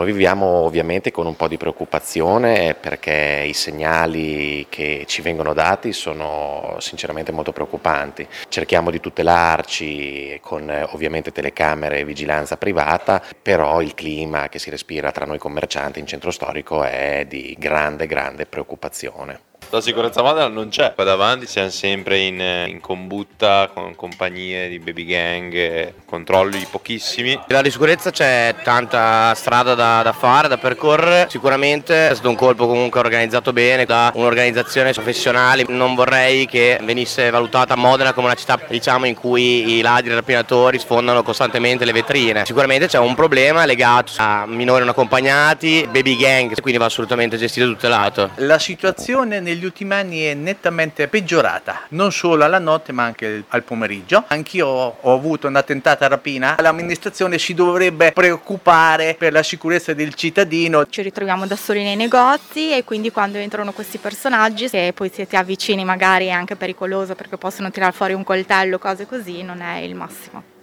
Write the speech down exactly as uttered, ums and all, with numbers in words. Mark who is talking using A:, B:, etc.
A: Noi viviamo ovviamente con un po' di preoccupazione perché i segnali che ci vengono dati sono sinceramente molto preoccupanti. Cerchiamo di tutelarci con ovviamente telecamere e vigilanza privata, però il clima che si respira tra noi commercianti in centro storico è di grande, grande preoccupazione.
B: La sicurezza madre non c'è, qua davanti siamo sempre in, in combutta con compagnie di baby gang, controlli pochissimi.
C: La di sicurezza c'è tanta strada da, da fare, da percorrere, sicuramente è stato un colpo comunque organizzato bene da un'organizzazione professionale, non vorrei che venisse valutata Modena come una città diciamo in cui i ladri e i rapinatori sfondano costantemente le vetrine, sicuramente c'è un problema legato a minori non accompagnati, baby gang, quindi va assolutamente gestito e tutelato.
D: La situazione negli ultimi anni è nettamente peggiorata, non solo alla notte ma anche al pomeriggio. Anch'io ho avuto una tentata rapina, l'amministrazione si dovrebbe preoccupare per la sicurezza del cittadino.
E: Ci ritroviamo da soli nei negozi e quindi quando entrano questi personaggi, se poi siete avvicini magari è anche pericoloso perché possono tirare fuori un coltello, cose così, non è il massimo.